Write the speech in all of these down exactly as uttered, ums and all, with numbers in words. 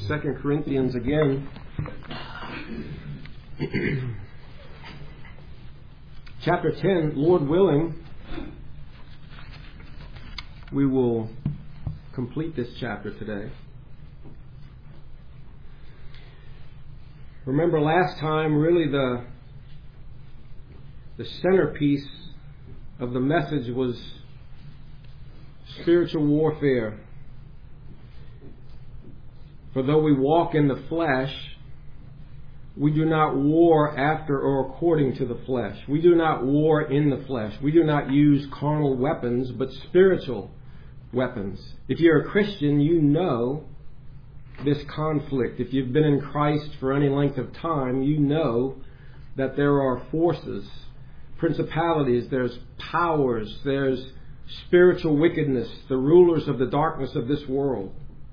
Second Corinthians again. Chapter ten, Lord willing, we will complete this chapter today. Remember last time, really the, the centerpiece of the message was spiritual warfare. For though we walk in the flesh, we do not war after or according to the flesh. We do not war in the flesh. We do not use carnal weapons, but spiritual weapons. If you're a Christian, you know this conflict. If you've been in Christ for any length of time, you know that there are forces, principalities, there's powers, there's spiritual wickedness, the rulers of the darkness of this world.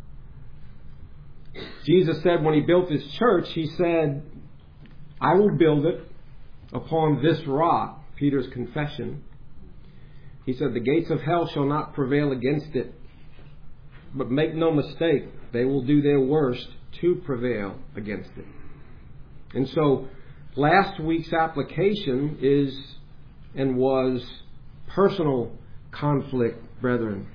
Jesus said when He built His church, He said, I will build it upon this rock, Peter's confession. He said, the gates of hell shall not prevail against it. But make no mistake, they will do their worst to prevail against it. And so, last week's application is and was personal conflict, brethren.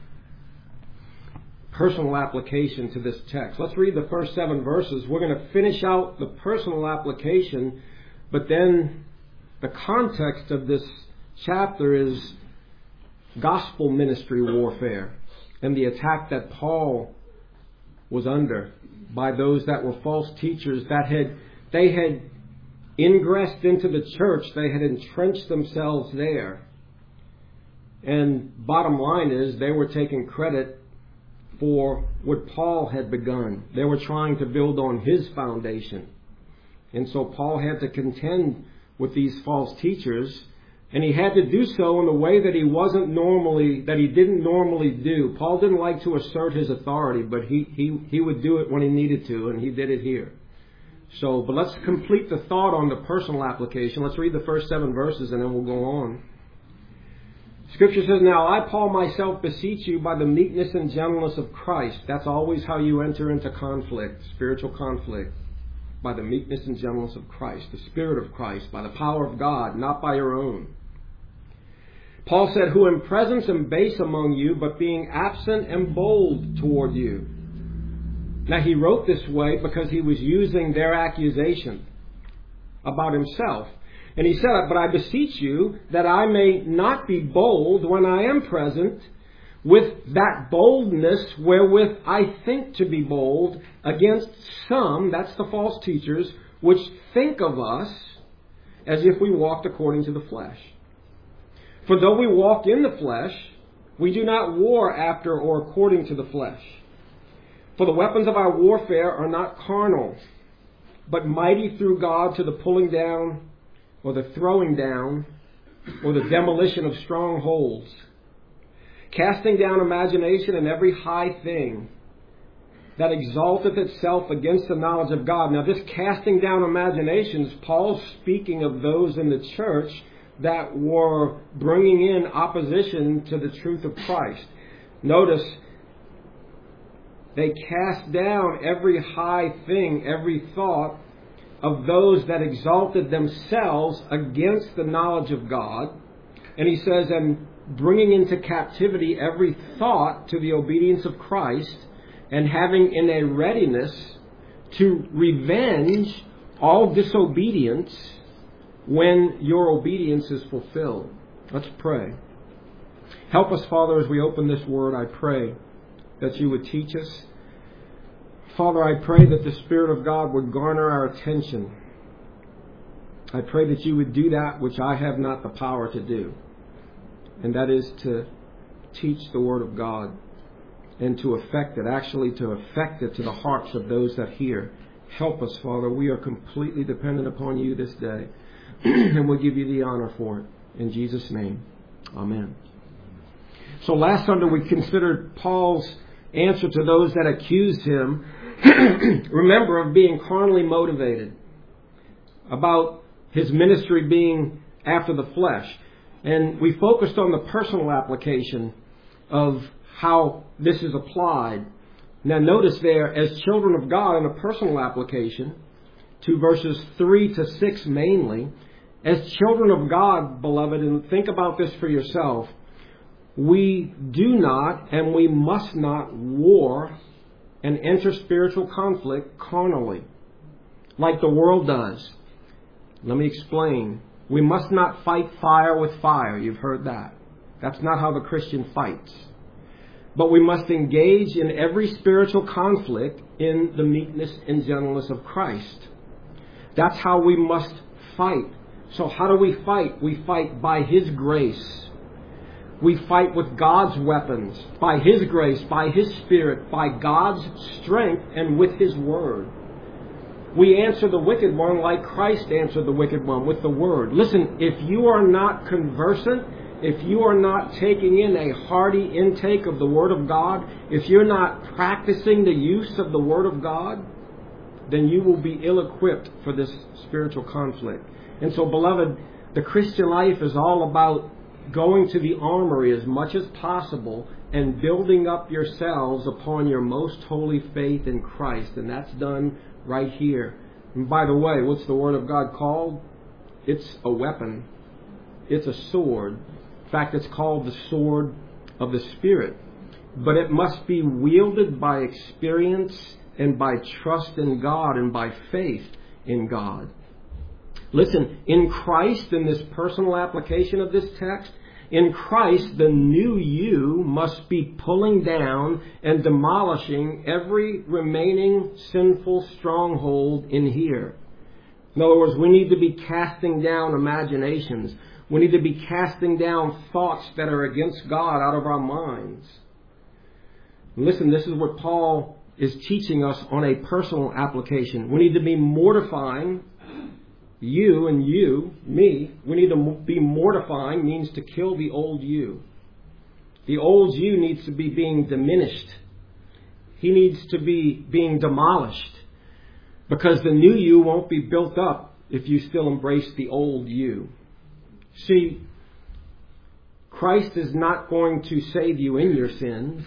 Personal application to this text. Let's read the first seven verses. We're going to finish out the personal application, but then the context of this chapter is gospel ministry warfare and the attack that Paul was under by those that were false teachers that had they had ingressed into the church. They had entrenched themselves there. And bottom line is they were taking credit for what Paul had begun. They were trying to build on his foundation. And so Paul had to contend with these false teachers, and he had to do so in a way that he wasn't normally, that he didn't normally do. Paul didn't like to assert his authority, but he, he, he would do it when he needed to, and he did it here. So, but let's complete the thought on the personal application. Let's read the first seven verses and then we'll go on. Scripture says, now I, Paul, myself beseech you by the meekness and gentleness of Christ. That's always how you enter into conflict, spiritual conflict. By the meekness and gentleness of Christ, the Spirit of Christ, by the power of God, not by your own. Paul said, who in presence am base among you, but being absent am bold toward you. Now he wrote this way because he was using their accusation about himself. And he said, but I beseech you that I may not be bold when I am present with that boldness wherewith I think to be bold against some, that's the false teachers, which think of us as if we walked according to the flesh. For though we walk in the flesh, we do not war after or according to the flesh. For the weapons of our warfare are not carnal, but mighty through God to the pulling down or the throwing down, or the demolition of strongholds, casting down imagination and every high thing that exalteth itself against the knowledge of God. Now this casting down imaginations, Paul's speaking of those in the church that were bringing in opposition to the truth of Christ. Notice, they cast down every high thing, every thought, of those that exalted themselves against the knowledge of God. And he says, and bringing into captivity every thought to the obedience of Christ, and having in a readiness to revenge all disobedience when your obedience is fulfilled. Let's pray. Help us, Father, as we open this word. I pray that you would teach us. Father, I pray that the Spirit of God would garner our attention. I pray that you would do that which I have not the power to do, and that is to teach the Word of God and to affect it, actually to affect it to the hearts of those that hear. Help us, Father. We are completely dependent upon you this day, and we'll give you the honor for it. In Jesus' name, amen. So last Sunday we considered Paul's answer to those that accused him, remember, of being carnally motivated, about his ministry being after the flesh. And we focused on the personal application of how this is applied. Now notice there, as children of God in a personal application, to verses three to six mainly, as children of God, beloved, and think about this for yourself, we do not and we must not war and enter spiritual conflict carnally, like the world does. Let me explain. We must not fight fire with fire. You've heard that. That's not how the Christian fights. But we must engage in every spiritual conflict in the meekness and gentleness of Christ. That's how we must fight. So how do we fight? We fight by His grace. We fight with God's weapons, by His grace, by His Spirit, by God's strength, and with His Word. We answer the wicked one like Christ answered the wicked one, with the Word. Listen, if you are not conversant, if you are not taking in a hearty intake of the Word of God, if you're not practicing the use of the Word of God, then you will be ill-equipped for this spiritual conflict. And so, beloved, the Christian life is all about going to the armory as much as possible and building up yourselves upon your most holy faith in Christ. And that's done right here. And by the way, what's the Word of God called? It's a weapon. It's a sword. In fact, it's called the sword of the Spirit. But it must be wielded by experience and by trust in God and by faith in God. Listen, in Christ, in this personal application of this text, in Christ, the new you must be pulling down and demolishing every remaining sinful stronghold in here. In other words, we need to be casting down imaginations. We need to be casting down thoughts that are against God out of our minds. And listen, this is what Paul is teaching us on a personal application. We need to be mortifying you and you, me. We need to be mortifying, means to kill the old you. The old you needs to be being diminished. He needs to be being demolished. Because the new you won't be built up if you still embrace the old you. See, Christ is not going to save you in your sins.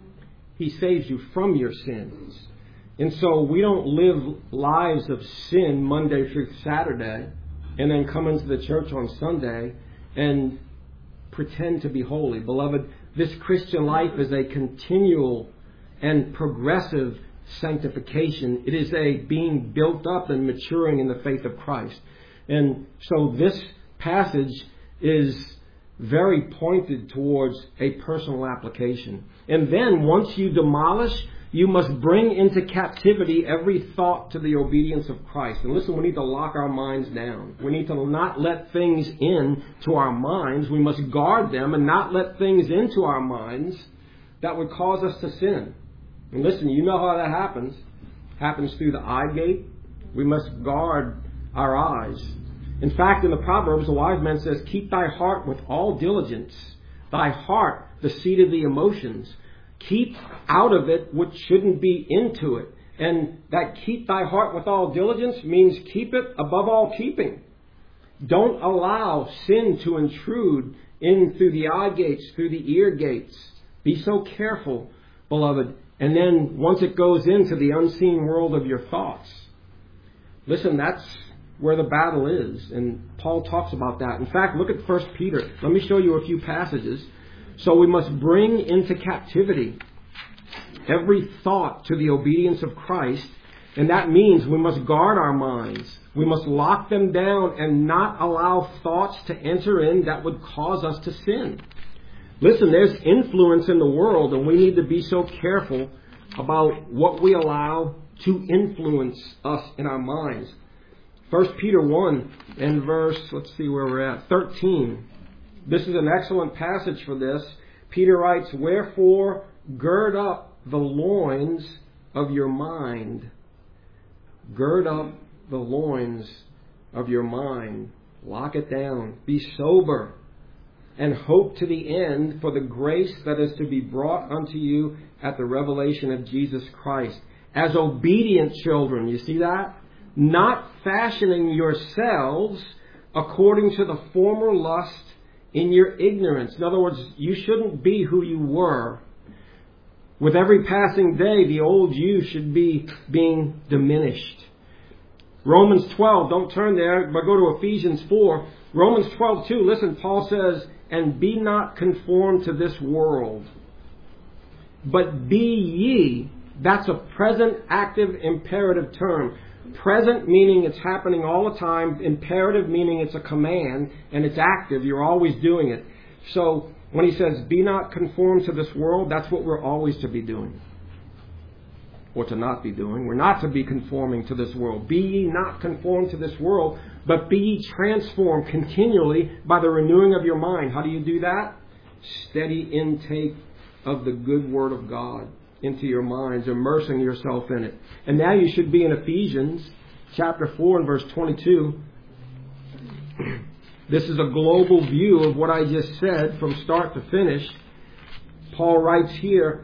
He saves you from your sins. And so we don't live lives of sin Monday through Saturday and then come into the church on Sunday and pretend to be holy. Beloved, this Christian life is a continual and progressive sanctification. It is a being built up and maturing in the faith of Christ. And so this passage is very pointed towards a personal application. And then once you demolish, you must bring into captivity every thought to the obedience of Christ. And listen, we need to lock our minds down. We need to not let things in to our minds. We must guard them and not let things into our minds that would cause us to sin. And listen, you know how that happens. It happens through the eye gate. We must guard our eyes. In fact, in the Proverbs, the wise man says, keep thy heart with all diligence. Thy heart, the seat of the emotions. Keep out of it what shouldn't be into it. And that keep thy heart with all diligence means keep it above all keeping. Don't allow sin to intrude in through the eye gates, through the ear gates. Be so careful, beloved. And then once it goes into the unseen world of your thoughts, listen, that's where the battle is. And Paul talks about that. In fact, look at First Peter. Let me show you a few passages. So we must bring into captivity every thought to the obedience of Christ. And that means we must guard our minds. We must lock them down and not allow thoughts to enter in that would cause us to sin. Listen, there's influence in the world, and we need to be so careful about what we allow to influence us in our minds. First Peter one and verse, let's see where we're at, thirteen. This is an excellent passage for this. Peter writes, wherefore gird up the loins of your mind. Gird up the loins of your mind. Lock it down. Be sober. And hope to the end for the grace that is to be brought unto you at the revelation of Jesus Christ. As obedient children, you see that? Not fashioning yourselves according to the former lust in your ignorance. In other words, you shouldn't be who you were With every passing day, the old you should be being diminished. Romans twelve, don't turn there, but go to Ephesians four. Romans twelve two, listen, Paul says, and be not conformed to this world, but be ye. That's a present active imperative term. Present meaning it's happening all the time. Imperative meaning it's a command and it's active. You're always doing it. So when he says, be not conformed to this world, that's what we're always to be doing. Or to not be doing. We're not to be conforming to this world. Be ye not conformed to this world, but be ye transformed continually by the renewing of your mind. How do you do that? Steady intake of the good word of God into your minds, immersing yourself in it. And now you should be in Ephesians chapter four and verse twenty-two. This is a global view of what I just said from start to finish. Paul writes here,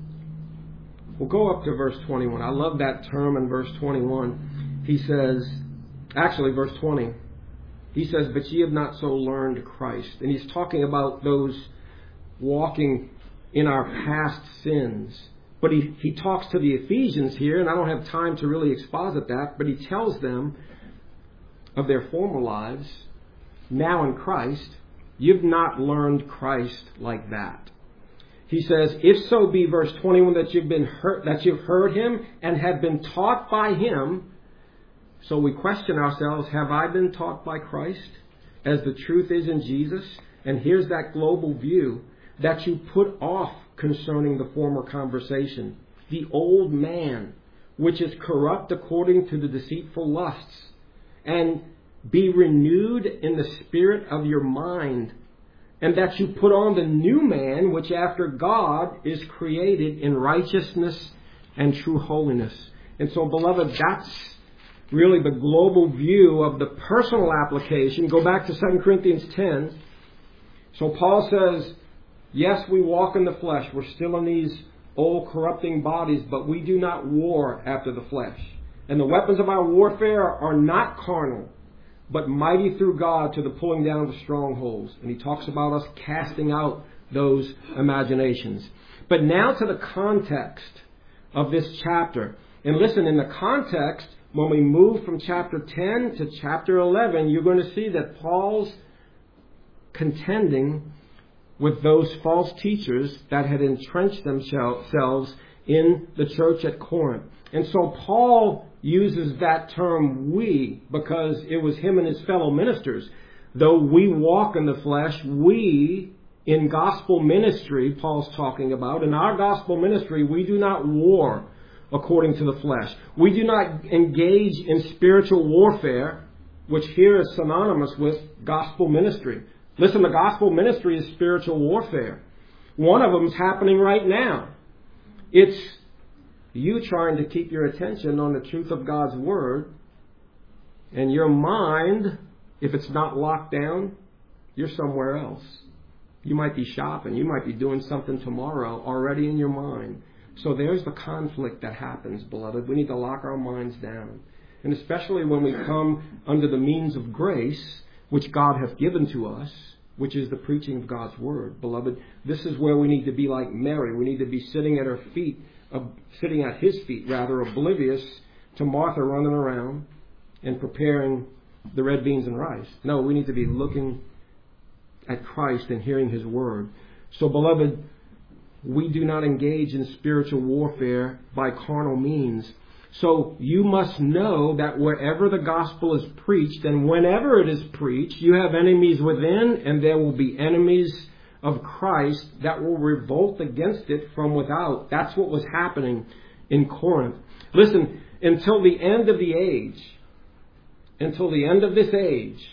we'll go up to verse twenty-one. I love that term in verse twenty-one. He says, actually verse twenty, he says, but ye have not so learned Christ. And he's talking about those walking in our past sins. But he, he talks to the Ephesians here, and I don't have time to really exposit that, but he tells them of their former lives, now in Christ, you've not learned Christ like that. He says, if so be, verse twenty-one, that you've been heard, that you've heard him and have been taught by him. So we question ourselves, have I been taught by Christ as the truth is in Jesus? And here's that global view that you put off concerning the former conversation, the old man, which is corrupt according to the deceitful lusts, and be renewed in the spirit of your mind, and that you put on the new man, which after God is created in righteousness and true holiness. And so, beloved, that's really the global view of the personal application. Go back to Second Corinthians ten. So Paul says, yes, we walk in the flesh. We're still in these old corrupting bodies, but we do not war after the flesh. And the weapons of our warfare are not carnal, but mighty through God to the pulling down of the strongholds. And he talks about us casting out those imaginations. But now to the context of this chapter. And listen, in the context, when we move from chapter ten to chapter eleven, you're going to see that Paul's contending with those false teachers that had entrenched themselves in the church at Corinth. And so Paul uses that term we because it was him and his fellow ministers. Though we walk in the flesh, we in gospel ministry, Paul's talking about, in our gospel ministry, we do not war according to the flesh. We do not engage in spiritual warfare, which here is synonymous with gospel ministry. Listen, the gospel ministry is spiritual warfare. One of them is happening right now. It's you trying to keep your attention on the truth of God's Word, and your mind, if it's not locked down, you're somewhere else. You might be shopping. You might be doing something tomorrow already in your mind. So there's the conflict that happens, beloved. We need to lock our minds down. And especially when we come under the means of grace, which God hath given to us, which is the preaching of God's Word. Beloved, this is where we need to be like Mary. We need to be sitting at her feet, uh, sitting at his feet, rather, oblivious to Martha running around and preparing the red beans and rice. No, we need to be looking at Christ and hearing his Word. So, beloved, we do not engage in spiritual warfare by carnal means. So you must know that wherever the gospel is preached and whenever it is preached, you have enemies within and there will be enemies of Christ that will revolt against it from without. That's what was happening in Corinth. Listen, until the end of the age, until the end of this age,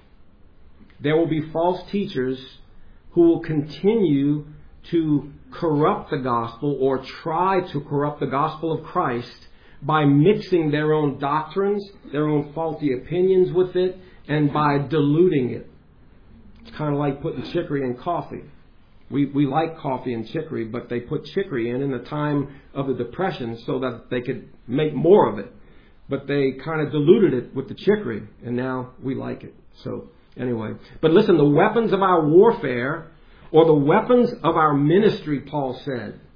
there will be false teachers who will continue to corrupt the gospel or try to corrupt the gospel of Christ by mixing their own doctrines, their own faulty opinions with it, and by diluting it. It's kind of like putting chicory in coffee. We we like coffee and chicory, but they put chicory in in the time of the Depression so that they could make more of it. But they kind of diluted it with the chicory, and now we like it. So anyway, but listen, the weapons of our warfare, or the weapons of our ministry, Paul said,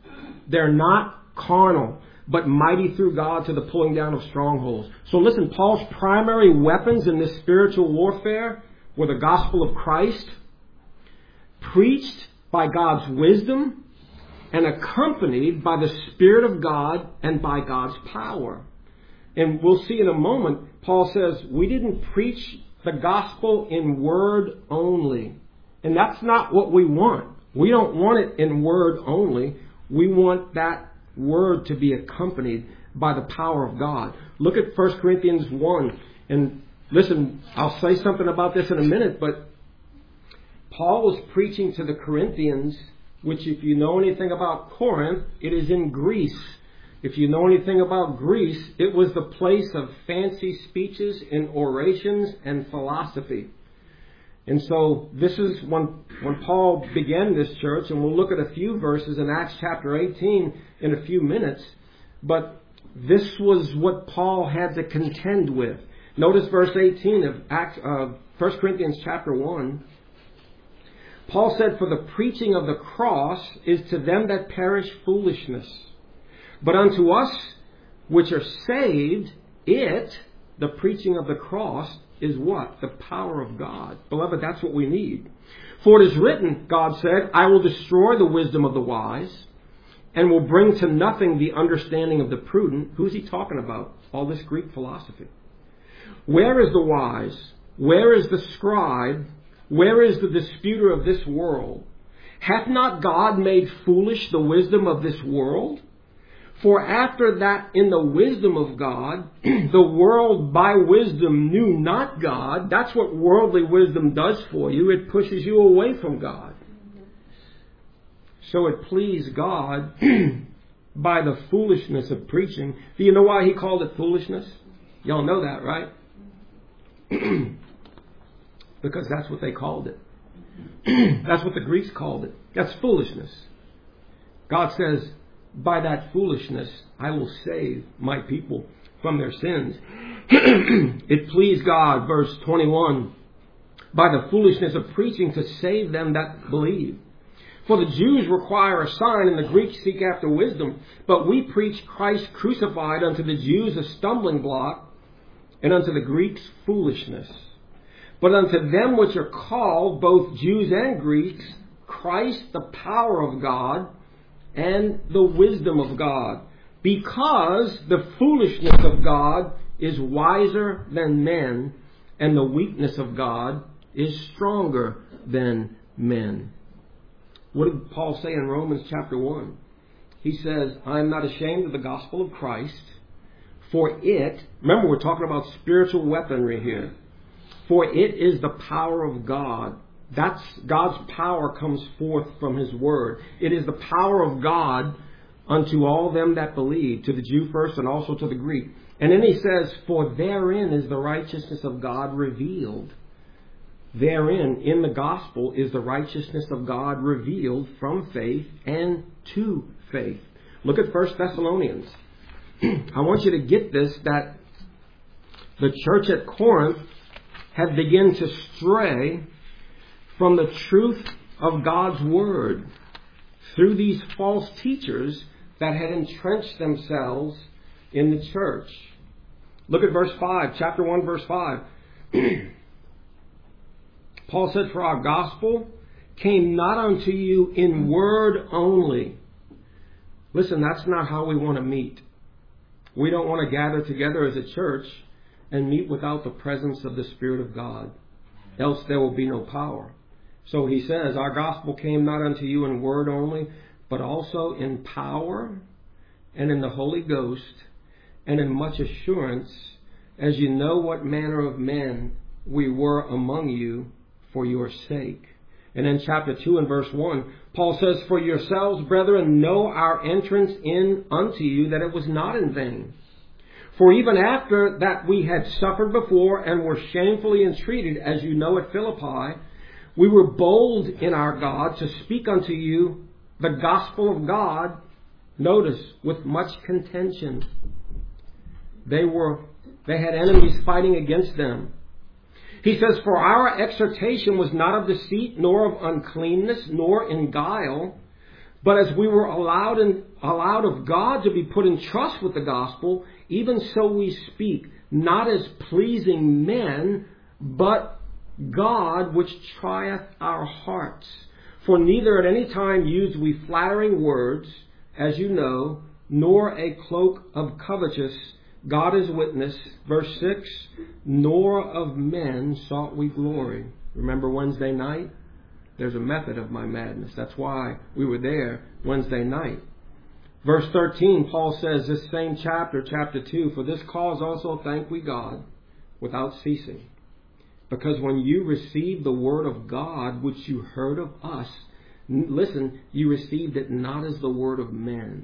They're not carnal, but mighty through God to the pulling down of strongholds. So listen, Paul's primary weapons in this spiritual warfare were the gospel of Christ, preached by God's wisdom, and accompanied by the Spirit of God and by God's power. And we'll see in a moment, Paul says, we didn't preach the gospel in word only. And that's not what we want. We don't want it in word only. We want that word to be accompanied by the power of God. Look at First Corinthians one. And listen, I'll say something about this in a minute, but Paul was preaching to the Corinthians, which if you know anything about Corinth, it is in Greece. If you know anything about Greece, it was the place of fancy speeches and orations and philosophy. And so this is when, when Paul began this church, and we'll look at a few verses in Acts chapter eighteen in a few minutes. But this was what Paul had to contend with. Notice verse eighteen of Acts, uh, First Corinthians chapter one. Paul said, "For the preaching of the cross is to them that perish foolishness. But unto us which are saved, it," the preaching of the cross, "is what? The power of God." Beloved, that's what we need. "For it is written," God said, "I will destroy the wisdom of the wise, and will bring to nothing the understanding of the prudent." Who's he talking about? All this Greek philosophy. "Where is the wise? Where is the scribe? Where is the disputer of this world? Hath not God made foolish the wisdom of this world? For after that in the wisdom of God, the world by wisdom knew not God." That's what worldly wisdom does for you. It pushes you away from God. "So it pleased God by the foolishness of preaching." Do you know why he called it foolishness? Y'all know that, right? Because that's what they called it. That's what the Greeks called it. That's foolishness. God says, by that foolishness, I will save my people from their sins. "It pleased God," verse twenty-one, "by the foolishness of preaching to save them that believe. For the Jews require a sign, and the Greeks seek after wisdom. But we preach Christ crucified, unto the Jews a stumbling block, and unto the Greeks foolishness. But unto them which are called, both Jews and Greeks, Christ the power of God, and the wisdom of God. Because the foolishness of God is wiser than men, and the weakness of God is stronger than men." What did Paul say in Romans chapter one? He says, "I am not ashamed of the gospel of Christ, for it," remember we're talking about spiritual weaponry here, "for it is the power of God." That's God's power comes forth from His Word. It is the power of God unto all them that believe, to the Jew first and also to the Greek. And then he says, "For therein is the righteousness of God revealed." Therein, in the gospel, is the righteousness of God revealed from faith and to faith. Look at First Thessalonians. I want you to get this, that the church at Corinth had begun to stray from the truth of God's Word through these false teachers that had entrenched themselves in the church. Look at verse five, chapter one, verse five. Paul said, "For our gospel came not unto you in word only." Listen, that's not how we want to meet. We don't want to gather together as a church and meet without the presence of the Spirit of God. Else there will be no power. So he says, "Our gospel came not unto you in word only, but also in power and in the Holy Ghost and in much assurance, as you know what manner of men we were among you for your sake." And in chapter two and verse one, Paul says, "For yourselves, brethren, know our entrance in unto you, that it was not in vain. For even after that we had suffered before and were shamefully entreated, as you know at Philippi, we were bold in our God to speak unto you the gospel of God," notice, "with much contention." They were, they had enemies fighting against them. He says, "For our exhortation was not of deceit, nor of uncleanness, nor in guile, but as we were allowed in, allowed of God to be put in trust with the gospel, even so we speak, not as pleasing men, but God which trieth our hearts. For neither at any time used we flattering words, as you know, nor a cloak of covetous. God is witness. Verse six, nor of men sought we glory. Remember Wednesday night? There's a method of my madness. That's why we were there Wednesday night. Verse thirteen, Paul says, this same chapter, chapter two, for this cause also thank we God without ceasing. Because when you received the word of God, which you heard of us, listen, you received it not as the word of men,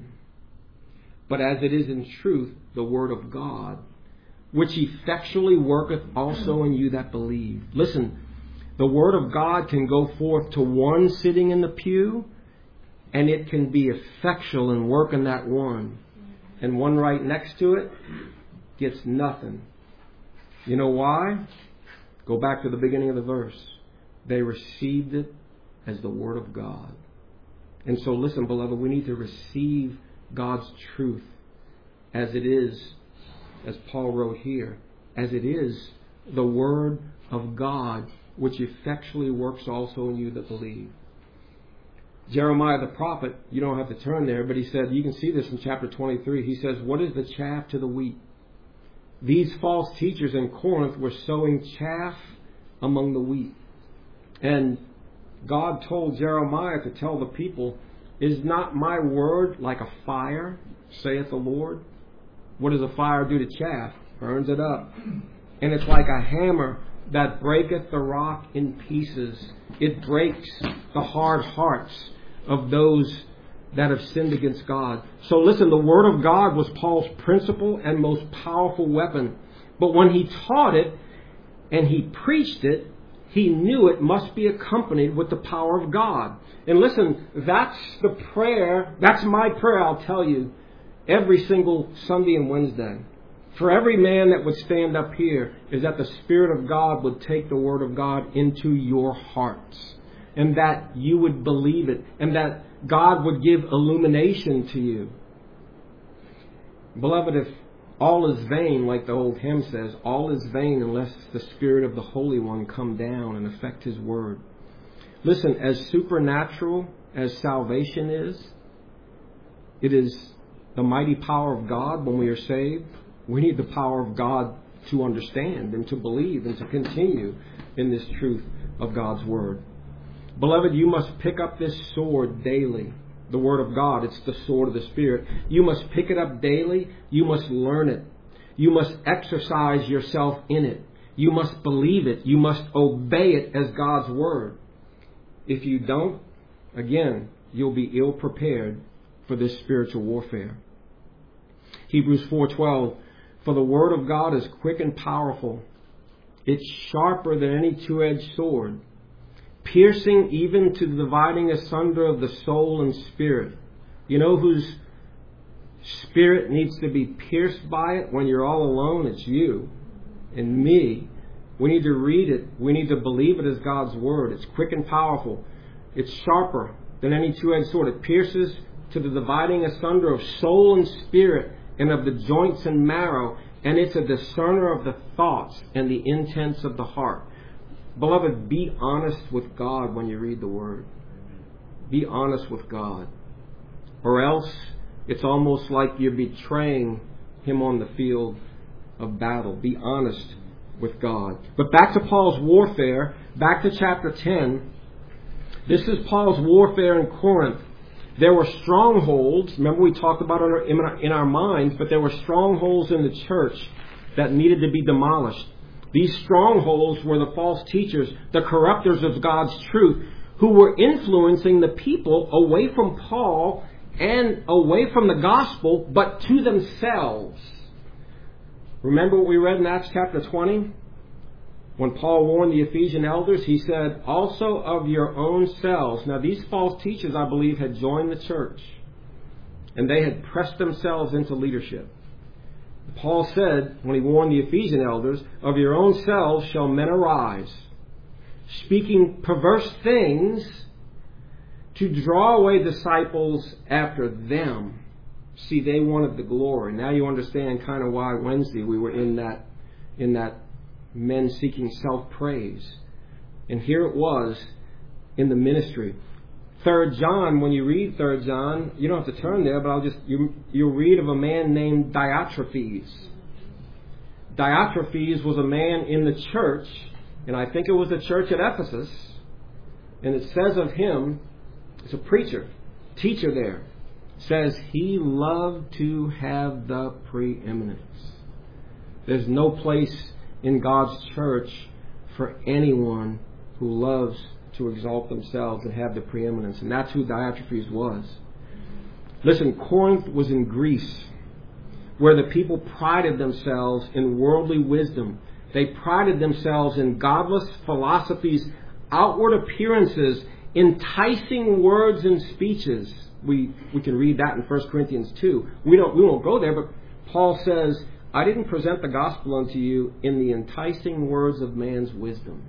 but as it is in truth the word of God, which effectually worketh also in you that believe. Listen, the word of God can go forth to one sitting in the pew, and it can be effectual and work in that one. And one right next to it gets nothing. You know why? Go back to the beginning of the verse. They received it as the word of God. And so listen, beloved, we need to receive God's truth as it is, as Paul wrote here, as it is the word of God, which effectually works also in you that believe. Jeremiah the prophet, you don't have to turn there, but he said, you can see this in chapter twenty-three. He says, what is the chaff to the wheat? These false teachers in Corinth were sowing chaff among the wheat. And God told Jeremiah to tell the people, is not my word like a fire, saith the Lord? What does a fire do to chaff? Burns it up. And it's like a hammer that breaketh the rock in pieces. It breaks the hard hearts of those that have sinned against God. So listen, the Word of God was Paul's principal and most powerful weapon. But when he taught it and he preached it, he knew it must be accompanied with the power of God. And listen, that's the prayer, that's my prayer, I'll tell you, every single Sunday and Wednesday. For every man that would stand up here is that the Spirit of God would take the Word of God into your hearts. And that you would believe it. And that God would give illumination to you. Beloved, if all is vain, like the old hymn says, all is vain unless the Spirit of the Holy One come down and affect His Word. Listen, as supernatural as salvation is, it is the mighty power of God when we are saved. We need the power of God to understand and to believe and to continue in this truth of God's Word. Beloved, you must pick up this sword daily. The Word of God, it's the sword of the Spirit. You must pick it up daily. You must learn it. You must exercise yourself in it. You must believe it. You must obey it as God's Word. If you don't, again, you'll be ill prepared for this spiritual warfare. Hebrews four twelve, for the Word of God is quick and powerful. It's sharper than any two-edged sword, piercing even to the dividing asunder of the soul and spirit. You know whose spirit needs to be pierced by it when you're all alone? It's you and me. We need to read it. We need to believe it as God's Word. It's quick and powerful. It's sharper than any two-edged sword. It pierces to the dividing asunder of soul and spirit and of the joints and marrow. And it's a discerner of the thoughts and the intents of the heart. Beloved, be honest with God when you read the Word. Be honest with God. Or else it's almost like you're betraying Him on the field of battle. Be honest with God. But back to Paul's warfare, back to chapter ten. This is Paul's warfare in Corinth. There were strongholds. Remember we talked about it in our, in our minds, but there were strongholds in the church that needed to be demolished. These strongholds were the false teachers, the corruptors of God's truth, who were influencing the people away from Paul and away from the gospel, but to themselves. Remember what we read in Acts chapter twenty? When Paul warned the Ephesian elders, he said, also of your own selves. Now these false teachers, I believe, had joined the church, and they had pressed themselves into leadership. Paul said, when he warned the Ephesian elders, of your own selves shall men arise, speaking perverse things to draw away disciples after them. See, they wanted the glory. Now you understand kind of why Wednesday we were in that in that men seeking self-praise. And here it was in the ministry. Third John, when you read Third John, you don't have to turn there, but I'll just you you'll read of a man named Diotrephes. Diotrephes was a man in the church, and I think it was the church at Ephesus, and it says of him, it's a preacher, teacher there, says he loved to have the preeminence. There's no place in God's church for anyone who loves to exalt themselves and have the preeminence. And that's who Diotrephes was. Listen, Corinth was in Greece, where the people prided themselves in worldly wisdom. They prided themselves in godless philosophies, outward appearances, enticing words and speeches. We we can read that in First Corinthians two. We don't we won't go there, but Paul says, I didn't present the gospel unto you in the enticing words of man's wisdom.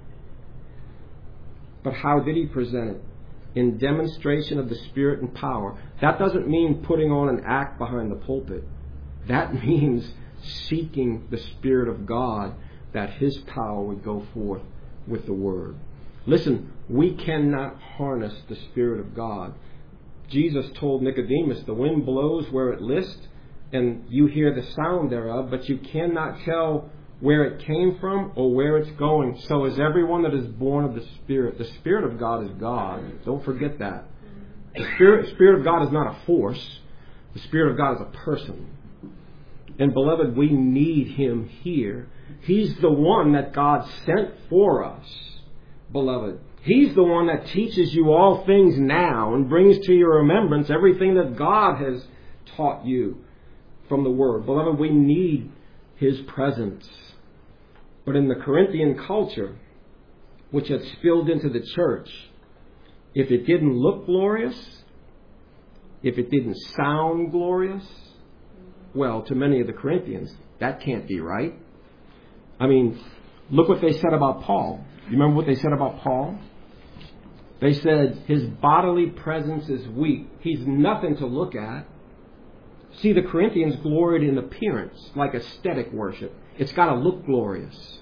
But how did he present it? In demonstration of the Spirit and power. That doesn't mean putting on an act behind the pulpit. That means seeking the Spirit of God, that His power would go forth with the Word. Listen, we cannot harness the Spirit of God. Jesus told Nicodemus, the wind blows where it lists, and you hear the sound thereof, but you cannot tell where it came from or where it's going. So is everyone that is born of the Spirit. The Spirit of God is God. Don't forget that. The Spirit, Spirit of God is not a force. The Spirit of God is a person. And beloved, we need Him here. He's the one that God sent for us, beloved. He's the one that teaches you all things now and brings to your remembrance everything that God has taught you from the Word. Beloved, we need His presence. But in the Corinthian culture, which had spilled into the church, if it didn't look glorious, if it didn't sound glorious, well, to many of the Corinthians, that can't be right. I mean, look what they said about Paul. You remember what they said about Paul? They said his bodily presence is weak. He's nothing to look at. See, the Corinthians gloried in appearance, like aesthetic worship. It's got to look glorious.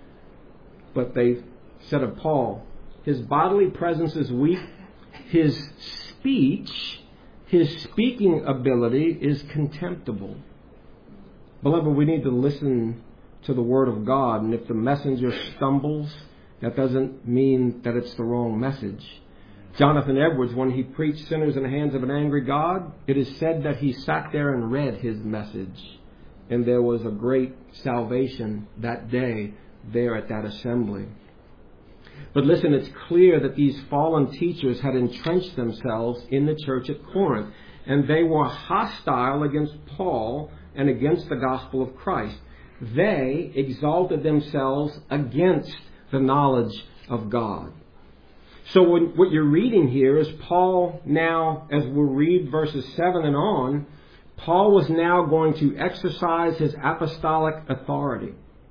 But they said of Paul, his bodily presence is weak. His speech, his speaking ability is contemptible. Beloved, we need to listen to the Word of God. And if the messenger stumbles, that doesn't mean that it's the wrong message. Jonathan Edwards, when he preached Sinners in the Hands of an Angry God, it is said that he sat there and read his message. And there was a great salvation that day there at that assembly. But listen, it's clear that these fallen teachers had entrenched themselves in the church at Corinth. And they were hostile against Paul and against the gospel of Christ. They exalted themselves against the knowledge of God. So when, what you're reading here is Paul now, as we'll read verses seven and on, Paul was now going to exercise his apostolic authority.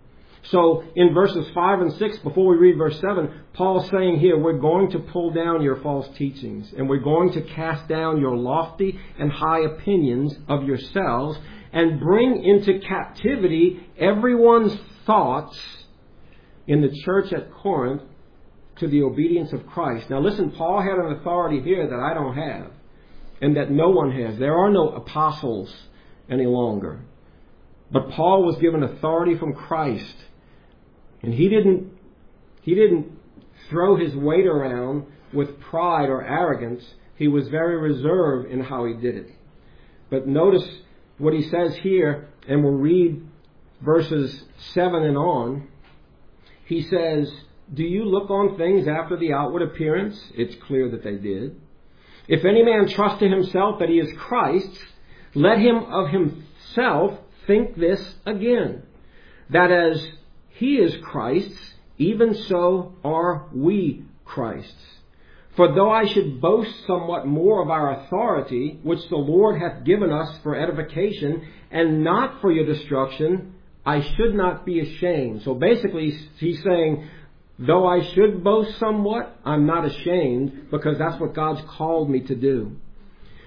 So in verses five and six, before we read verse seven, Paul's saying here, we're going to pull down your false teachings, and we're going to cast down your lofty and high opinions of yourselves, and bring into captivity everyone's thoughts in the church at Corinth to the obedience of Christ. Now listen, Paul had an authority here that I don't have, and that no one has. There are no apostles any longer. But Paul was given authority from Christ, and he didn't he didn't throw his weight around with pride or arrogance. He was very reserved in how he did it. But notice what he says here, and we'll read verses seven and on. He says, do you look on things after the outward appearance? It's clear that they did. If any man trust to himself that he is Christ's, let him of himself think this again, that as he is Christ's, even so are we Christ's. For though I should boast somewhat more of our authority, which the Lord hath given us for edification, and not for your destruction, I should not be ashamed. So basically, he's saying, though I should boast somewhat, I'm not ashamed, because that's what God's called me to do.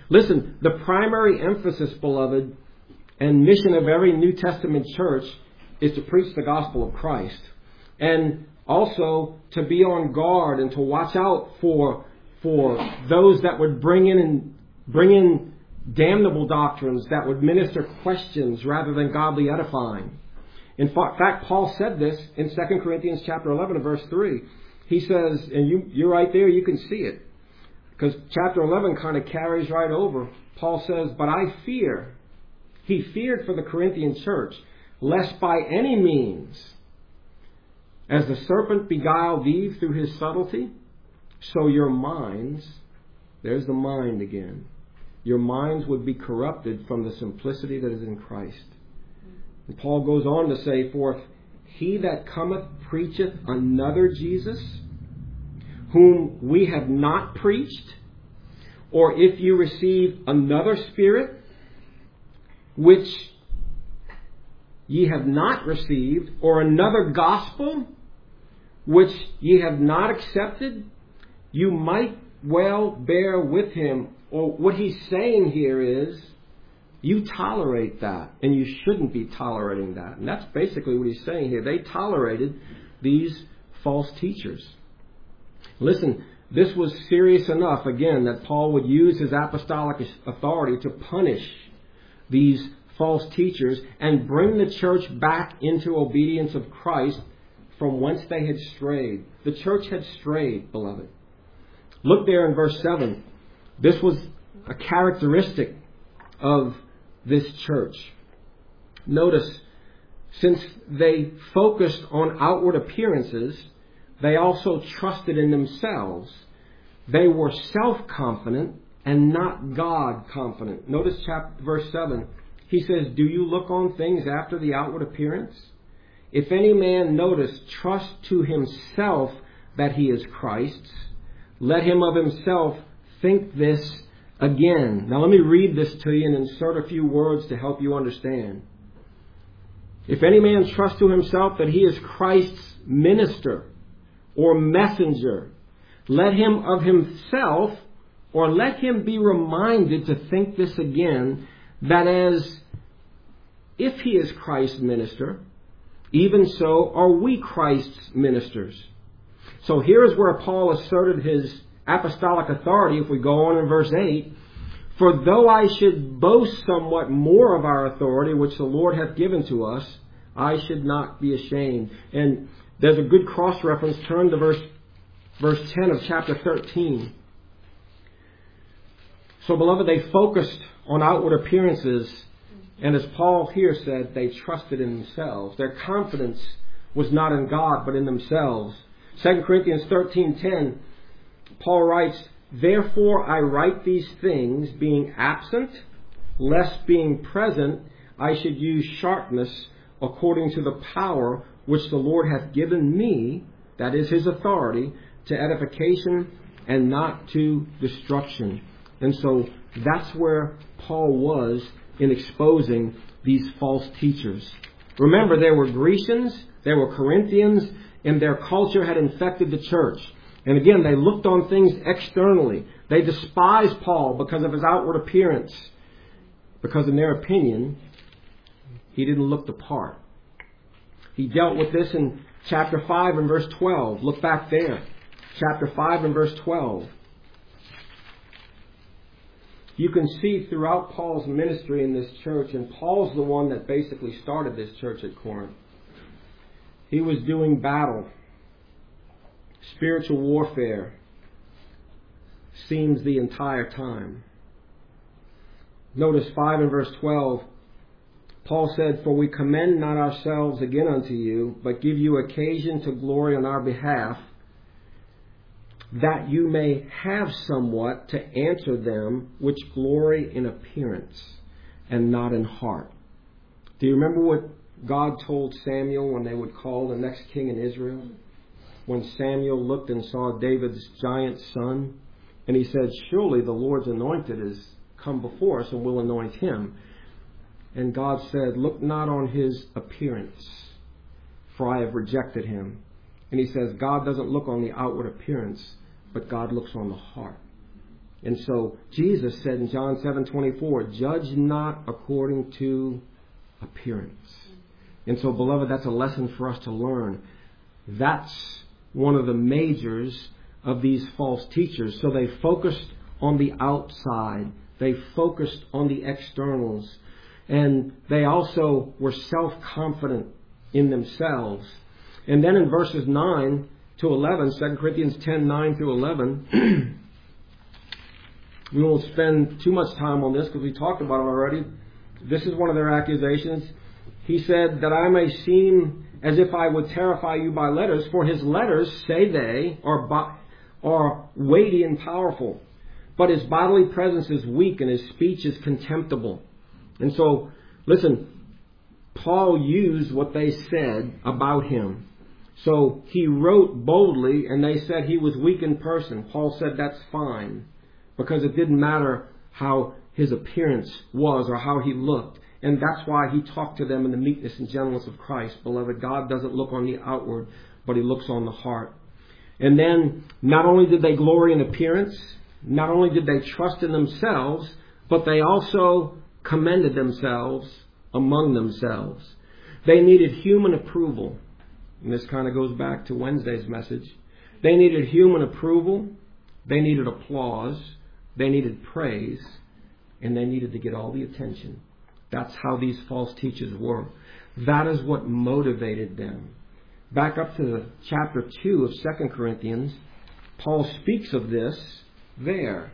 Listen, the primary emphasis, beloved, and mission of every New Testament church is to preach the gospel of Christ. And also to be on guard and to watch out for for those that would bring in and bring in damnable doctrines that would minister questions rather than godly edifying. In fact, Paul said this in Second Corinthians chapter eleven and verse three. He says, and you, you're right there, you can see it. Because chapter eleven kind of carries right over. Paul says, but I fear. He feared for the Corinthian church, lest by any means, as the serpent beguiled Eve through his subtlety, so your minds, there's the mind again, your minds would be corrupted from the simplicity that is in Christ. And Paul goes on to say, for if he that cometh preacheth another Jesus, whom we have not preached, or if you receive another spirit, which ye have not received, or another gospel, which ye have not accepted, you might well bear with him. Or what he's saying here is, you tolerate that, and you shouldn't be tolerating that. And that's basically what he's saying here. They tolerated these false teachers. Listen, this was serious enough, again, that Paul would use his apostolic authority to punish these false teachers and bring the church back into obedience of Christ from whence they had strayed. The church had strayed, beloved. Look there in verse seven. This was a characteristic of this church. Notice, since they focused on outward appearances, they also trusted in themselves. They were self-confident and not God-confident. Notice chapter, verse seven. He says, do you look on things after the outward appearance? If any man, notice, trust to himself that he is Christ's, let him of himself think this again. Now let me read this to you and insert a few words to help you understand. If any man trust to himself that he is Christ's minister or messenger, let him of himself, or let him be reminded to think this again, that as if he is Christ's minister, even so are we Christ's ministers. So here's where Paul asserted his apostolic authority, if we go on in verse eight. For though I should boast somewhat more of our authority, which the Lord hath given to us, I should not be ashamed. And there's a good cross-reference. Turn to verse, verse ten of chapter thirteen. So, beloved, they focused on outward appearances, and as Paul here said, they trusted in themselves. Their confidence was not in God, but in themselves. Second Corinthians thirteen ten, Paul writes, therefore I write these things, being absent, lest being present I should use sharpness according to the power which the Lord hath given me, that is his authority, to edification and not to destruction. And so that's where Paul was in exposing these false teachers. Remember, there were Grecians, there were Corinthians, and their culture had infected the church. And again, they looked on things externally. They despised Paul because of his outward appearance. Because in their opinion, he didn't look the part. He dealt with this in chapter five and verse twelve. Look back there. Chapter five and verse twelve. You can see throughout Paul's ministry in this church, and Paul's the one that basically started this church at Corinth. He was doing battle. Spiritual warfare seems the entire time. Notice five and verse twelve. Paul said, for we commend not ourselves again unto you, but give you occasion to glory on our behalf, that you may have somewhat to answer them which glory in appearance and not in heart. Do you remember what God told Samuel when they would call the next king in Israel? When Samuel looked and saw David's giant son, and he said, surely the Lord's anointed is come before us, and we'll anoint him. And God said, look not on his appearance, for I have rejected him. And he says, God doesn't look on the outward appearance, but God looks on the heart. And so Jesus said in John seven twenty-four, judge not according to appearance. And so, beloved, that's a lesson for us to learn. That's one of the majors of these false teachers. So they focused on the outside. They focused on the externals. And they also were self-confident in themselves. And then in verses nine to eleven, Second Corinthians ten, nine through eleven, we won't spend too much time on this because we talked about it already. This is one of their accusations. He said that I may seem as if I would terrify you by letters, for his letters, say they, are, bo- are weighty and powerful. But his bodily presence is weak and his speech is contemptible. And so, listen, Paul used what they said about him. So he wrote boldly and they said he was weak in person. Paul said that's fine because it didn't matter how his appearance was or how he looked. And that's why he talked to them in the meekness and gentleness of Christ. Beloved, God doesn't look on the outward, but he looks on the heart. And then not only did they glory in appearance, not only did they trust in themselves, but they also commended themselves among themselves. They needed human approval. And this kind of goes back to Wednesday's message. They needed human approval. They needed applause. They needed praise. And they needed to get all the attention. That's how these false teachers were. That is what motivated them. Back up to chapter two of Second Corinthians, Paul speaks of this there.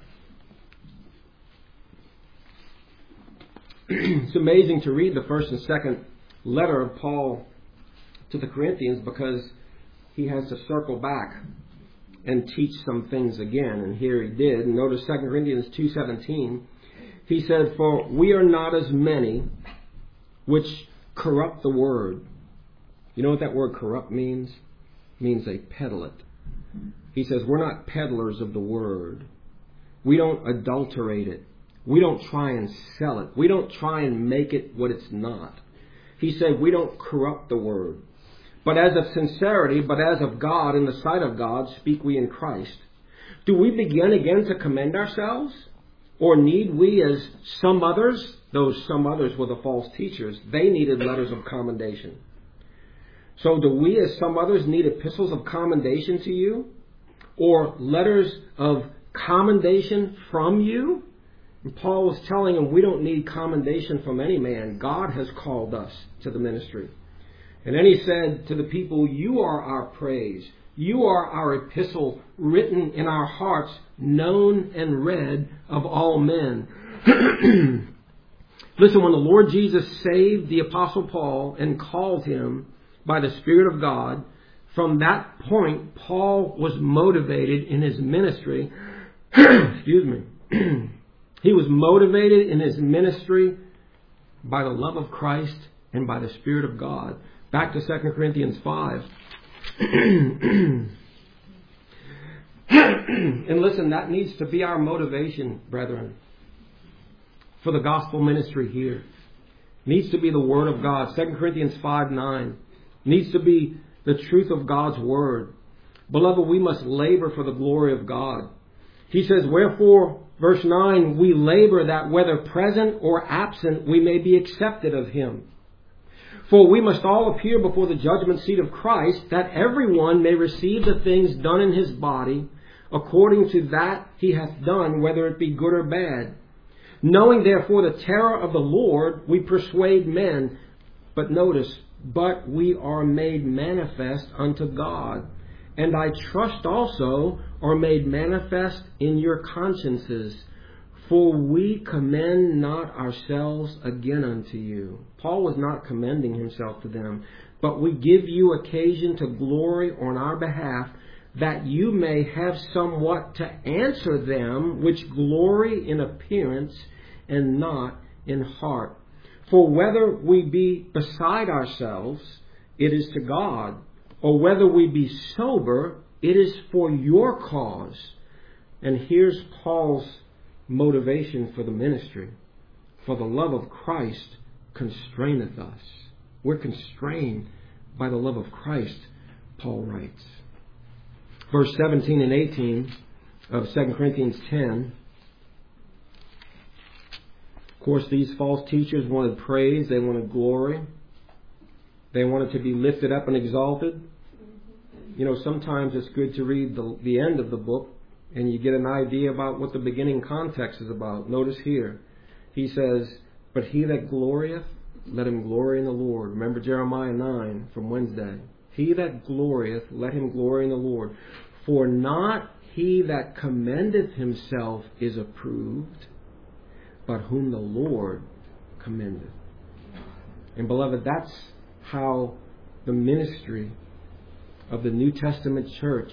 It's amazing to read the first and second letter of Paul to the Corinthians because he has to circle back and teach some things again. And here he did. Notice Second Corinthians two seventeen. He said, for we are not as many which corrupt the word. You know what that word corrupt means? It means they peddle it. He says, we're not peddlers of the word. We don't adulterate it. We don't try and sell it. We don't try and make it what it's not. He said, we don't corrupt the word. But as of sincerity, but as of God, in the sight of God, speak we in Christ. Do we begin again to commend ourselves? Or need we, as some others, those some others were the false teachers, they needed letters of commendation. So do we, as some others, need epistles of commendation to you? Or letters of commendation from you? And Paul was telling them we don't need commendation from any man. God has called us to the ministry. And then he said to the people, you are our praise. You are our epistle written in our hearts, known and read of all men. Listen, when the Lord Jesus saved the Apostle Paul and called him by the Spirit of God, from that point, Paul was motivated in his ministry. Excuse me. He was motivated in his ministry by the love of Christ and by the Spirit of God. Back to Second Corinthians five. And listen, that needs to be our motivation, brethren, for the gospel ministry here. It needs to be the Word of God. Second Corinthians five nine. It needs to be the truth of God's Word. Beloved, we must labor for the glory of God. He says, wherefore, verse nine, we labor that whether present or absent, we may be accepted of Him. For we must all appear before the judgment seat of Christ, that everyone may receive the things done in his body, according to that he hath done, whether it be good or bad. Knowing therefore the terror of the Lord, we persuade men. But notice, but we are made manifest unto God. And I trust also are made manifest in your consciences. For we commend not ourselves again unto you. Paul was not commending himself to them, but we give you occasion to glory on our behalf, that you may have somewhat to answer them which glory in appearance and not in heart. For whether we be beside ourselves, it is to God, or whether we be sober, it is for your cause. And here's Paul's motivation for the ministry. For the love of Christ constraineth us. We're constrained by the love of Christ, Paul writes. Verse seventeen and eighteen of Second Corinthians ten. Of course, these false teachers wanted praise. They wanted glory. They wanted to be lifted up and exalted. You know, sometimes it's good to read the, the end of the book and you get an idea about what the beginning context is about. Notice here, he says, but he that glorieth, let him glory in the Lord. Remember Jeremiah nine from Wednesday. He that glorieth, let him glory in the Lord. For not he that commendeth himself is approved, but whom the Lord commendeth. And beloved, that's how the ministry of the New Testament church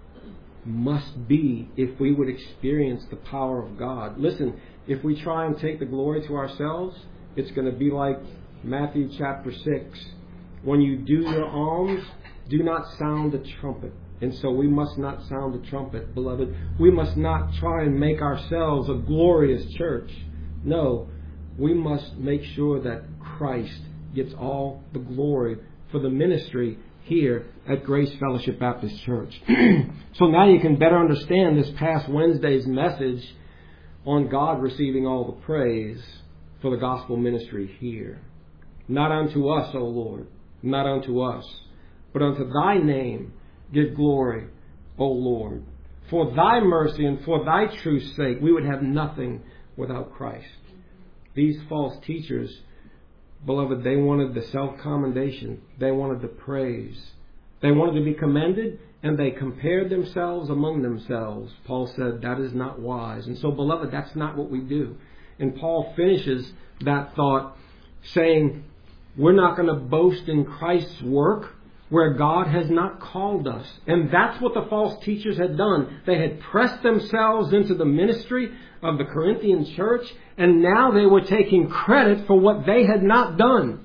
must be if we would experience the power of God. Listen, if we try and take the glory to ourselves, it's going to be like Matthew chapter six. When you do your alms, do not sound the trumpet. And so we must not sound the trumpet, beloved. We must not try and make ourselves a glorious church. No, we must make sure that Christ gets all the glory for the ministry here at Grace Fellowship Baptist Church. So now you can better understand this past Wednesday's message on God receiving all the praise for the gospel ministry here. Not unto us, O Lord, not unto us, but unto thy name give glory, O Lord. For thy mercy and for thy truth's sake, we would have nothing without Christ. These false teachers, beloved, they wanted the self-commendation. They wanted the praise. They wanted to be commended, and they compared themselves among themselves. Paul said that is not wise. And so, beloved, that's not what we do. And Paul finishes that thought saying, we're not going to boast in Christ's work where God has not called us. And that's what the false teachers had done. They had pressed themselves into the ministry of the Corinthian church, and now they were taking credit for what they had not done.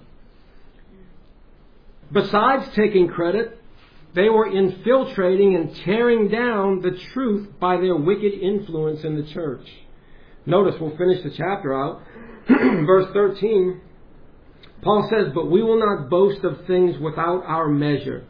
Besides taking credit, they were infiltrating and tearing down the truth by their wicked influence in the church. Notice, we'll finish the chapter out. Verse thirteen, Paul says, but we will not boast of things without our measure.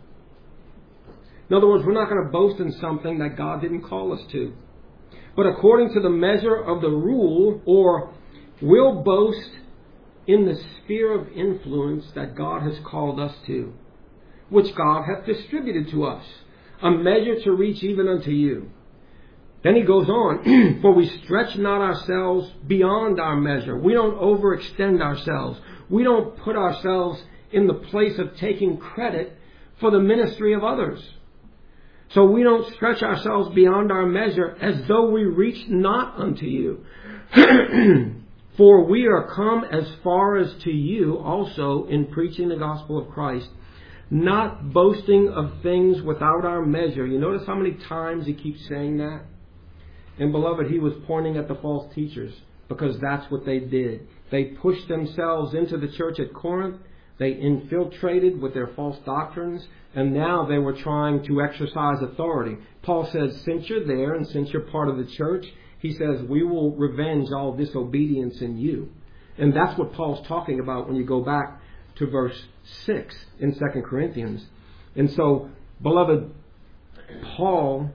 In other words, we're not going to boast in something that God didn't call us to. But according to the measure of the rule, or we'll boast in the sphere of influence that God has called us to, which God hath distributed to us, a measure to reach even unto you. Then he goes on, for we stretch not ourselves beyond our measure. We don't overextend ourselves. We don't put ourselves in the place of taking credit for the ministry of others. So we don't stretch ourselves beyond our measure as though we reached not unto you. For we are come as far as to you also in preaching the gospel of Christ, not boasting of things without our measure. You notice how many times he keeps saying that? And beloved, he was pointing at the false teachers because that's what they did. They pushed themselves into the church at Corinth. They infiltrated with their false doctrines, and now they were trying to exercise authority. Paul says, since you're there and since you're part of the church, he says, we will revenge all disobedience in you. And that's what Paul's talking about when you go back to verse six in Second Corinthians. And so, beloved, Paul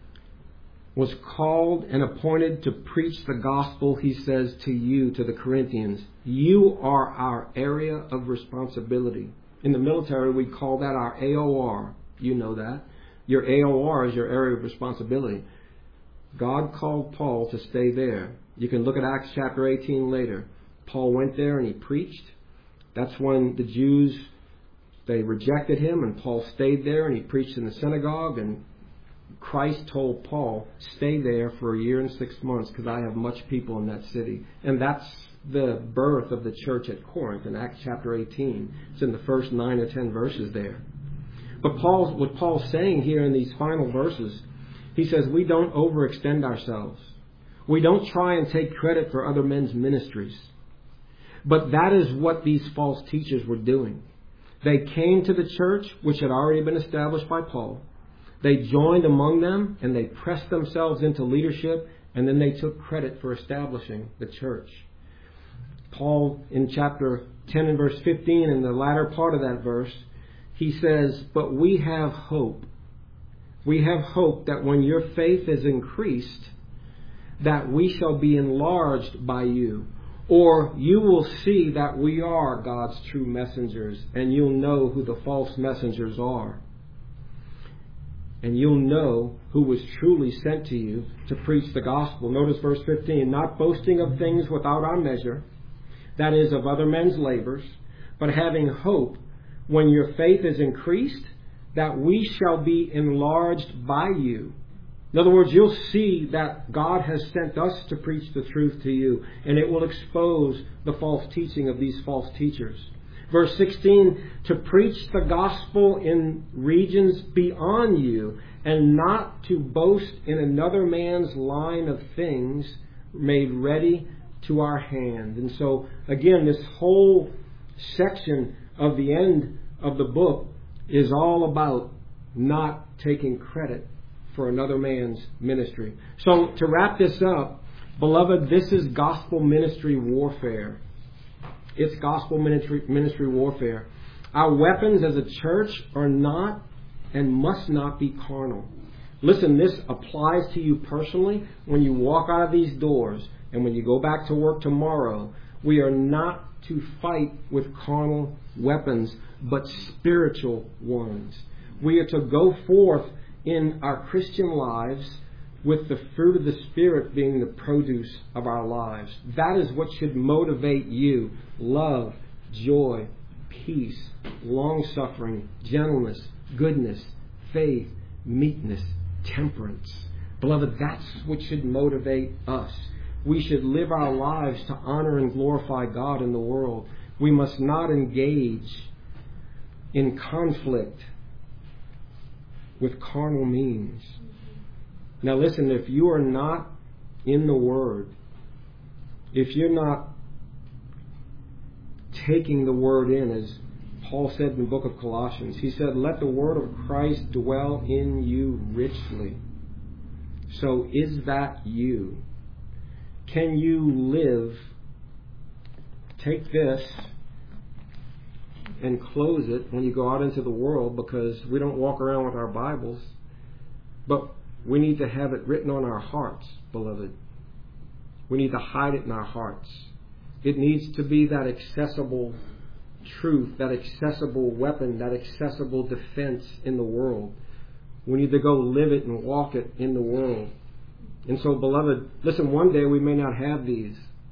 was called and appointed to preach the gospel, he says, to you, to the Corinthians. You are our area of responsibility. In the military, we call that our A O R. You know that. Your A O R is your area of responsibility. God called Paul to stay there. You can look at Acts chapter eighteen later. Paul went there and he preached. That's when the Jews, they rejected him, and Paul stayed there and he preached in the synagogue, and Christ told Paul, stay there for a year and six months because I have much people in that city. And that's the birth of the church at Corinth in Acts chapter eighteen. It's in the first nine or ten verses there. But Paul's, what Paul's saying here in these final verses, he says we don't overextend ourselves. We don't try and take credit for other men's ministries. But that is what these false teachers were doing. They came to the church, which had already been established by Paul. They joined among them and they pressed themselves into leadership, and then they took credit for establishing the church. Paul, in chapter ten and verse fifteen, in the latter part of that verse, he says, but we have hope. We have hope that when your faith is increased, that we shall be enlarged by you. Or you will see that we are God's true messengers, and you'll know who the false messengers are. And you'll know who was truly sent to you to preach the gospel. Notice verse fifteen, not boasting of things without our measure, that is, of other men's labors, but having hope when your faith is increased, that we shall be enlarged by you. In other words, you'll see that God has sent us to preach the truth to you, and it will expose the false teaching of these false teachers. Verse sixteen, to preach the gospel in regions beyond you, and not to boast in another man's line of things made ready to our hand. And so, again, this whole section of the end of the book is all about not taking credit for another man's ministry. So, to wrap this up, beloved, this is gospel ministry warfare. It's gospel ministry, ministry warfare. Our weapons as a church are not and must not be carnal. Listen, this applies to you personally when you walk out of these doors and when you go back to work tomorrow. We are not to fight with carnal weapons, but spiritual ones. We are to go forth in our Christian lives with the fruit of the Spirit being the produce of our lives. That is what should motivate you. Love, joy, peace, long-suffering, gentleness, goodness, faith, meekness, temperance. Beloved, that's what should motivate us. We should live our lives to honor and glorify God in the world. We must not engage in conflict with carnal means. Now listen, if you are not in the Word, if you're not taking the Word in, as Paul said in the book of Colossians, he said, let the Word of Christ dwell in you richly. So is that you? Can you live, take this and close it when you go out into the world, because we don't walk around with our Bibles, but we need to have it written on our hearts, beloved. We need to hide it in our hearts. It needs to be that accessible truth, that accessible weapon, that accessible defense in the world. We need to go live it and walk it in the world. And so, beloved, listen, one day we may not have these.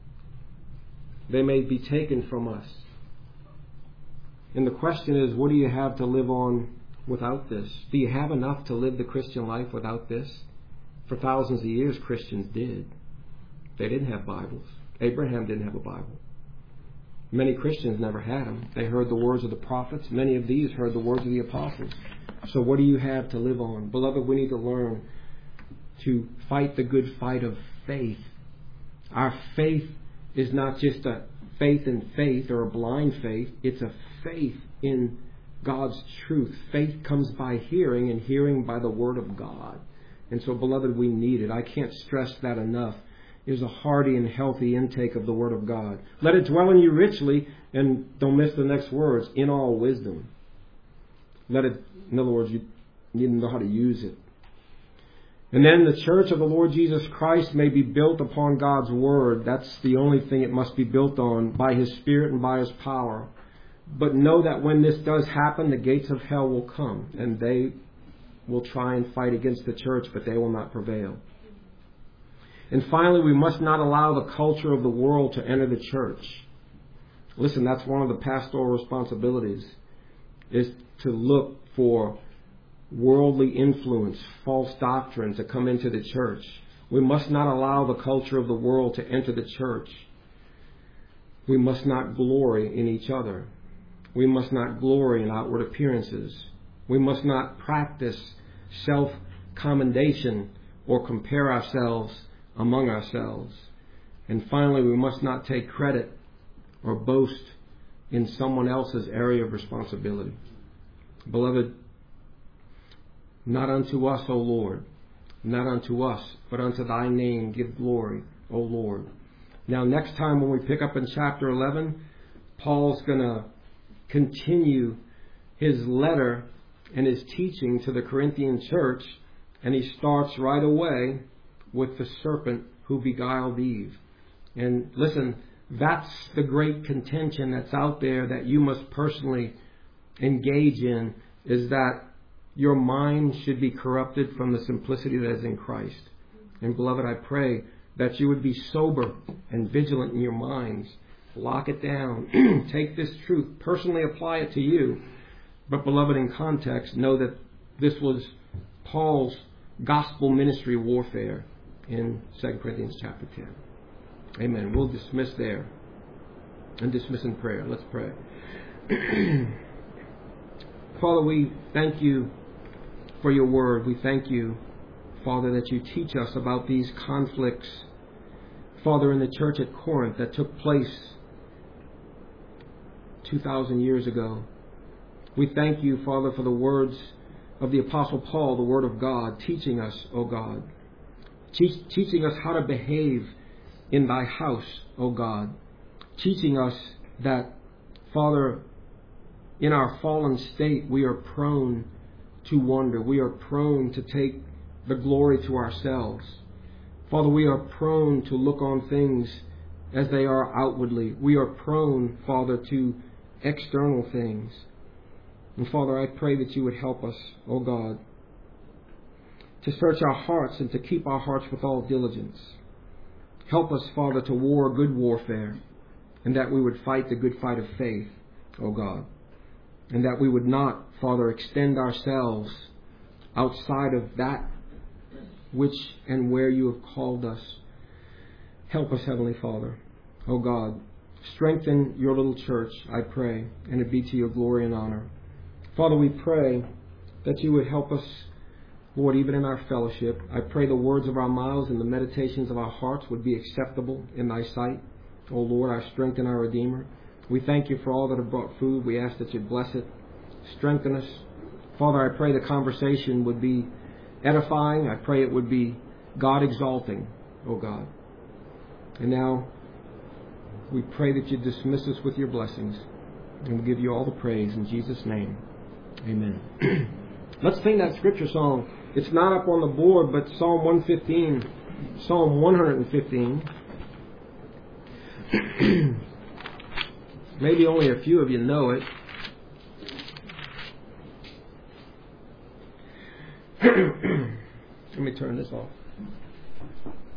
They may be taken from us. And the question is, what do you have to live on without this? Do you have enough to live the Christian life without this? For thousands of years, Christians did. They didn't have Bibles. Abraham didn't have a Bible. Many Christians never had them. They heard the words of the prophets. Many of these heard the words of the apostles. So what do you have to live on? Beloved, we need to learn to fight the good fight of faith. Our faith is not just a faith in faith or a blind faith. It's a faith in God's truth. Faith comes by hearing, and hearing by the Word of God. And so, beloved, we need it. I can't stress that enough. Is a hearty and healthy intake of the Word of God. Let it dwell in you richly, and don't miss the next words, in all wisdom. Let it, in other words, you need to know how to use it. And then the church of the Lord Jesus Christ may be built upon God's Word. That's the only thing it must be built on, by His Spirit and by His power. But know that when this does happen, the gates of hell will come, and they will try and fight against the church, but they will not prevail. And finally, we must not allow the culture of the world to enter the church. Listen, that's one of the pastoral responsibilities, is to look for worldly influence, false doctrine to come into the church. We must not allow the culture of the world to enter the church. We must not glory in each other. We must not glory in outward appearances. We must not practice self-commendation or compare ourselves among ourselves. And finally, we must not take credit or boast in someone else's area of responsibility. Beloved, not unto us, O Lord, not unto us, but unto thy name give glory, O Lord. Now, next time when we pick up in chapter eleven, Paul's going to continue his letter and his teaching to the Corinthian church, and he starts right away with the serpent who beguiled Eve. And listen, that's the great contention that's out there that you must personally engage in, is that your mind should be corrupted from the simplicity that is in Christ. And beloved, I pray that you would be sober and vigilant in your minds. Lock it down. Take this truth. Personally apply it to you. But beloved, in context, know that this was Paul's gospel ministry warfare in Second Corinthians chapter ten. Amen. We'll dismiss there and dismiss in prayer. Let's pray. Father, we thank you for your word. We thank you, Father, that you teach us about these conflicts, Father, in the church at Corinth that took place two thousand years ago. We thank you, Father, for the words of the Apostle Paul, the Word of God, teaching us, O God, Te- teaching us how to behave in thy house, O God, teaching us that, Father, in our fallen state, we are prone to wander. We are prone to take the glory to ourselves. Father, we are prone to look on things as they are outwardly. We are prone, Father, to external things. And Father, I pray that you would help us, O God, to search our hearts and to keep our hearts with all diligence. Help us, Father, to war good warfare, and that we would fight the good fight of faith, O God. And that we would not, Father, extend ourselves outside of that which and where you have called us. Help us, Heavenly Father. O God, strengthen your little church, I pray, and it be to your glory and honor. Father, we pray that you would help us, Lord, even in our fellowship. I pray the words of our mouths and the meditations of our hearts would be acceptable in thy sight. O Lord, our strength and our Redeemer. We thank you for all that have brought food. We ask that you bless it. Strengthen us. Father, I pray the conversation would be edifying. I pray it would be God exalting, O God. And now we pray that you dismiss us with your blessings. And we'll give you all the praise in Jesus' name. Amen. Let's sing that scripture song. It's not up on the board, but Psalm one fifteen. Psalm one fifteen. Maybe only a few of you know it. Let me turn this off.